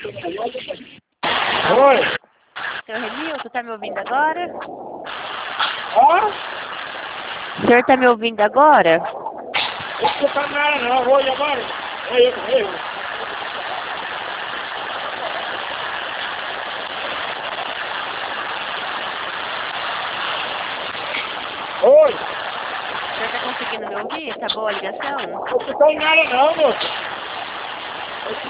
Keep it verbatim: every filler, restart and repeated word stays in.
Oi. Seu Renilson, tá me ouvindo agora? Ó. O senhor tá me ouvindo agora? Não escuta nada não. Oi, agora. Oi, oi. Oi. O senhor tá conseguindo me ouvir? Tá boa a ligação? Não escuta nada não, moço.